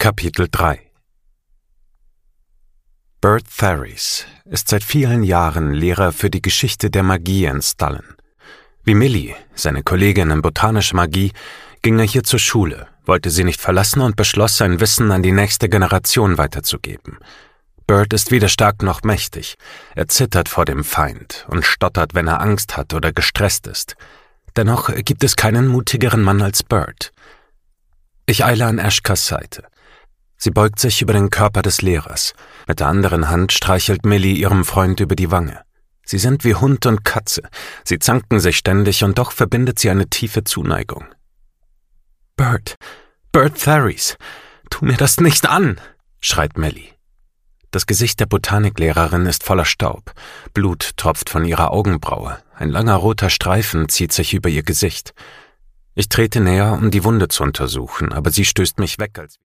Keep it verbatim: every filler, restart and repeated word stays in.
Kapitel drei Bert Therese ist seit vielen Jahren Lehrer für die Geschichte der Magie in Stallen. Wie Millie, seine Kollegin in botanischer Magie, ging er hier zur Schule, wollte sie nicht verlassen und beschloss, sein Wissen an die nächste Generation weiterzugeben. Bert ist weder stark noch mächtig. Er zittert vor dem Feind und stottert, wenn er Angst hat oder gestresst ist. Dennoch gibt es keinen mutigeren Mann als Bert. Ich eile an Ashkas Seite. Sie beugt sich über den Körper des Lehrers. Mit der anderen Hand streichelt Millie ihrem Freund über die Wange. Sie sind wie Hund und Katze. Sie zanken sich ständig und doch verbindet sie eine tiefe Zuneigung. »Bert, Bert Therese, tu mir das nicht an«, schreit Millie. Das Gesicht der Botaniklehrerin ist voller Staub. Blut tropft von ihrer Augenbraue. Ein langer roter Streifen zieht sich über ihr Gesicht. Ich trete näher, um die Wunde zu untersuchen, aber sie stößt mich weg, als